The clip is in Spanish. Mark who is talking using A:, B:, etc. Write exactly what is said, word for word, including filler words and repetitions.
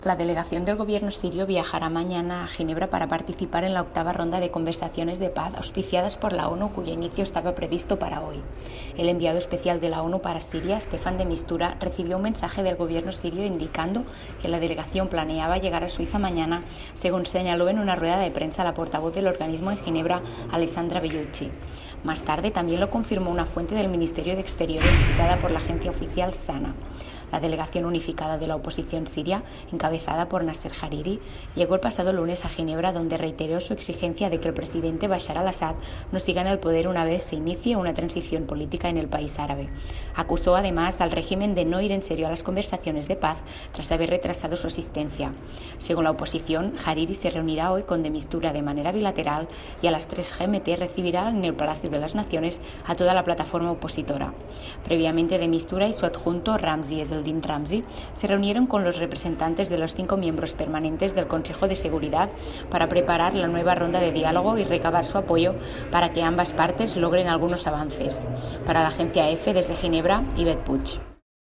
A: La delegación del gobierno sirio viajará mañana a Ginebra para participar en la octava ronda de conversaciones de paz auspiciadas por la ONU, cuyo inicio estaba previsto para hoy. El enviado especial de la ONU para Siria, Staffan de Mistura, recibió un mensaje del gobierno sirio indicando que la delegación planeaba llegar a Suiza mañana, según señaló en una rueda de prensa la portavoz del organismo en Ginebra, Alessandra Bellucci. Más tarde también lo confirmó una fuente del Ministerio de Exteriores citada por la agencia oficial SANA. La delegación unificada de la oposición siria, encabezada por Nasser Hariri, llegó el pasado lunes a Ginebra, donde reiteró su exigencia de que el presidente Bashar al-Assad no siga en el poder una vez se inicie una transición política en el país árabe. Acusó además al régimen de no ir en serio a las conversaciones de paz tras haber retrasado su asistencia. Según la oposición, Hariri se reunirá hoy con de Mistura de manera bilateral y a las tres G M T recibirá en el Palacio de las Naciones a toda la plataforma opositora. Previamente, de Mistura y su adjunto Ramzi Ezeldin Ramzi se reunieron con los representantes de los cinco miembros permanentes del Consejo de Seguridad para preparar la nueva ronda de diálogo y recabar su apoyo para que ambas partes logren algunos avances. Para la agencia EFE, desde Ginebra, Yvette Puig.